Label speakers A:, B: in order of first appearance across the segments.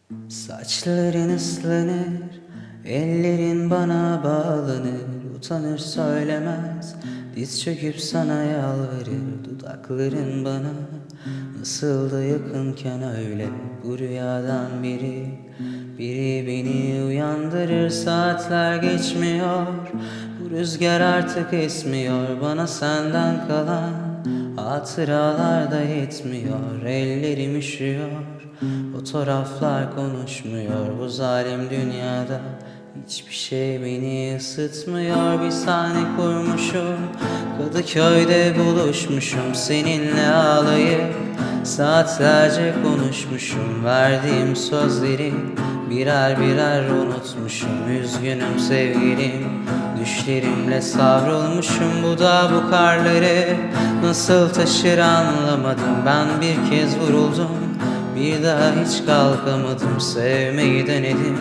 A: Saçların ıslanır, ellerin bana bağlanır. Utanır söylemez, diz çöküp sana yalvarır. Dudakların bana nasıl da yakınken öyle. Bu rüyadan biri beni uyandırır. Saatler geçmiyor, bu rüzgar artık esmiyor. Bana senden kalan hatıralar da yetmiyor. Ellerim üşüyor, fotoğraflar konuşmuyor. Bu zalim dünyada hiçbir şey beni ısıtmıyor. Bir sahne kurmuşum, Kadıköy'de buluşmuşum. Seninle ağlayıp saatlerce konuşmuşum. Verdiğim sözleri birer birer unutmuşum. Üzgünüm sevgilim, düşlerimle savrulmuşum. Bu da bu karları nasıl taşır anlamadım. Ben bir kez vuruldum, bir daha hiç kalkamadım. Sevmeyi denedim,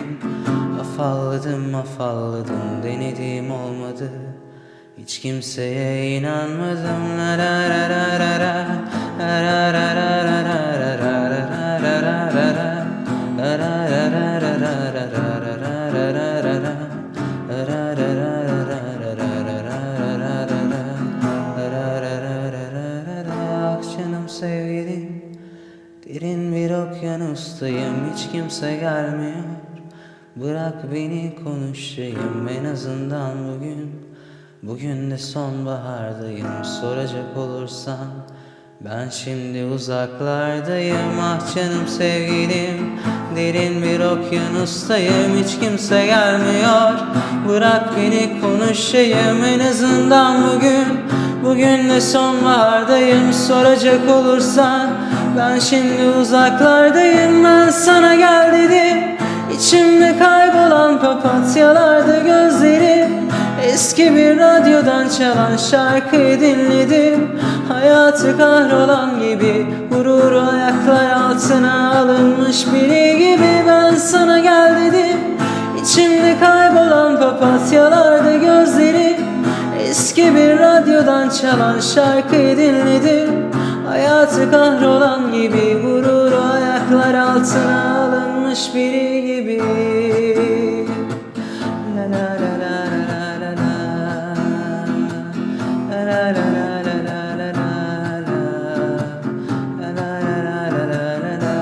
A: afalladım denedim olmadı. Hiç kimseye inanmadım. La la la la la la, la la la la la la la la la la la la. La la la la la la la la la la la la la. La la la la la la la la la la la la. La la la la la la la la. Ah canım sevgilim, derin bir okyanustayım, hiç kimse gelmiyor. Bırak beni konuşayım en azından bugün. Bugün de sonbahardayım, soracak olursan ben şimdi uzaklardayım. Ah canım sevgilim, derin bir okyanustayım, hiç kimse gelmiyor. Bırak beni konuşayım en azından bugün. Bugün de sonbahardayım, soracak olursan ben şimdi uzaklardayım. Ben sana gel dedim, İçimde kaybolan papatyalarda gözlerim. Eski bir radyodan çalan şarkıyı dinledim. Hayatı kahrolan gibi, gururu ayaklar altına alınmış biri gibi. Ben sana gel dedim, İçimde kaybolan papatyalarda gözlerim. Eski bir radyodan çalan şarkıyı dinledim. Hayatı kahrolan gibi, gururu ayaklar altına alınmış biri gibi. La la la la la la la. La la la la la la la la. La la la la la la la.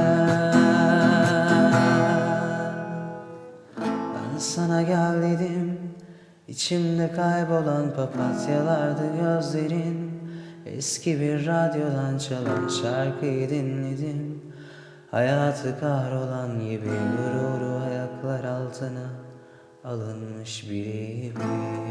A: Ben sana gel dedim, İçimde kaybolan papatyalardı gözlerin. Eski bir radyodan çalan şarkıyı dinledim. Hayatı kahrolan gibi, gururu ayaklar altına alınmış biri gibi.